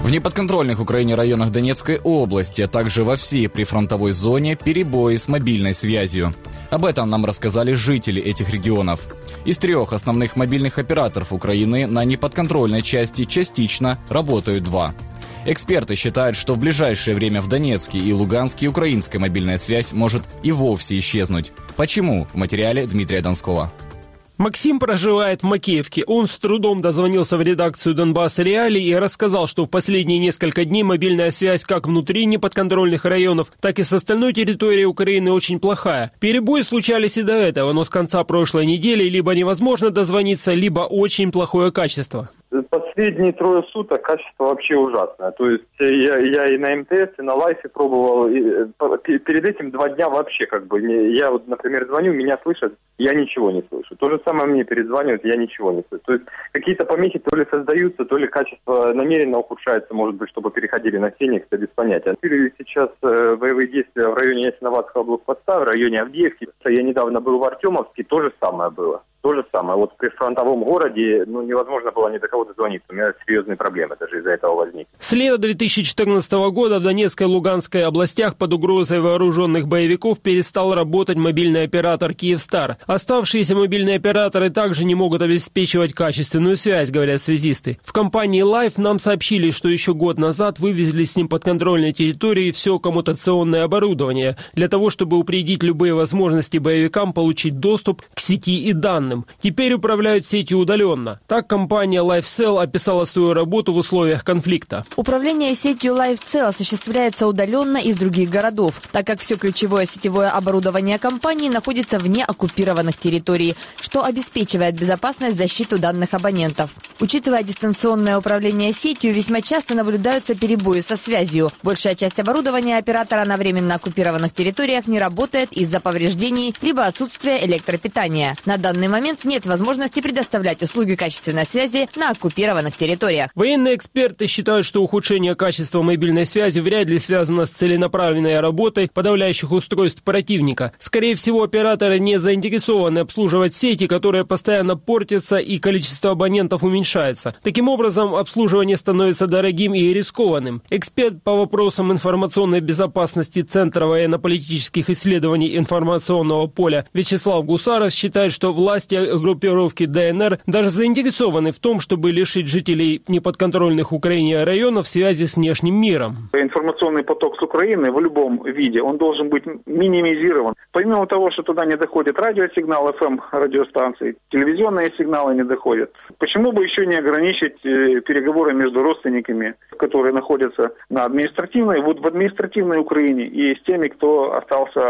В неподконтрольных Украине районах Донецкой области, а также во всей прифронтовой зоне перебои с мобильной связью. Об этом нам рассказали жители этих регионов. Из 3 основных мобильных операторов Украины на неподконтрольной части частично работают 2. Эксперты считают, что в ближайшее время в Донецке и Луганске украинская мобильная связь может и вовсе исчезнуть. Почему? В материале Дмитрия Донского. Максим проживает в Макеевке. Он с трудом дозвонился в редакцию «Донбасс Реалий» и рассказал, что в последние несколько дней мобильная связь как внутри неподконтрольных районов, так и с остальной территории Украины очень плохая. Перебои случались и до этого, но с конца прошлой недели либо невозможно дозвониться, либо очень плохое качество. Последние 3 суток качество вообще ужасное. То есть я и на МТС, и на Лайфе пробовал. И перед этим 2 дня вообще я вот, например, звоню, меня слышат, я ничего не слышу. То же самое мне перезванивают, я ничего не слышу. То есть какие-то помехи то ли создаются, то ли качество намеренно ухудшается, может быть, чтобы переходили на Феникс, это без понятия. Сейчас боевые действия в районе Ясиноватского блокпоста, в районе Авдеевки. Я недавно был в Артемовске, то же самое было. То же самое. Вот в прифронтовом городе невозможно было ни до кого дозвониться. У меня серьезные проблемы даже из-за этого возникли. С лета 2014 года в Донецкой и Луганской областях под угрозой вооруженных боевиков перестал работать мобильный оператор «Киевстар». Оставшиеся мобильные операторы также не могут обеспечивать качественную связь, говорят связисты. В компании «Лайф» нам сообщили, что еще год назад вывезли с неподконтрольной территории все коммутационное оборудование для того, чтобы упредить любые возможности боевикам получить доступ к сети и данным. Теперь управляют сетью удаленно. Так компания LifeCell описала свою работу в условиях конфликта. Управление сетью LifeCell осуществляется удаленно из других городов, так как все ключевое сетевое оборудование компании находится вне оккупированных территорий, что обеспечивает безопасность защиту данных абонентов. Учитывая дистанционное управление сетью, весьма часто наблюдаются перебои со связью. Большая часть оборудования оператора на временно оккупированных территориях не работает из-за повреждений либо отсутствия электропитания. На данный момент нет возможности предоставлять услуги качественной связи на оккупированных территориях. Военные эксперты считают, что ухудшение качества мобильной связи вряд ли связано с целенаправленной работой подавляющих устройств противника. Скорее всего, операторы не заинтересованы обслуживать сети, которые постоянно портятся и количество абонентов уменьшается. Таким образом, обслуживание становится дорогим и рискованным. Эксперт по вопросам информационной безопасности Центра военно-политических исследований информационного поля Вячеслав Гусаров считает, что власти группировки ДНР даже заинтересованы в том, чтобы лишить жителей неподконтрольных Украине районов связи с внешним миром. Информационный поток с Украины в любом виде, он должен быть минимизирован. Помимо того, что туда не доходит радиосигнал, ФМ радиостанции, телевизионные сигналы не доходят. Почему бы еще не ограничить переговоры между родственниками, которые находятся на административной, вот в административной Украине, и с теми, кто остался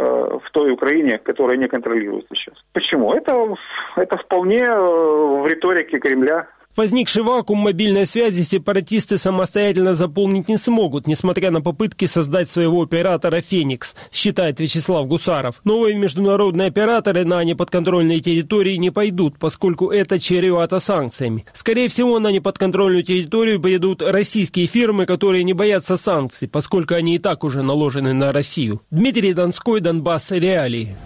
в той Украине, которая не контролируется сейчас. Почему? Это вполне в риторике Кремля. Возникший вакуум мобильной связи сепаратисты самостоятельно заполнить не смогут, несмотря на попытки создать своего оператора «Феникс», считает Вячеслав Гусаров. Новые международные операторы на неподконтрольные территории не пойдут, поскольку это чревато санкциями. Скорее всего, на неподконтрольную территорию поедут российские фирмы, которые не боятся санкций, поскольку они и так уже наложены на Россию. Дмитрий Донской, Донбасс Реалии.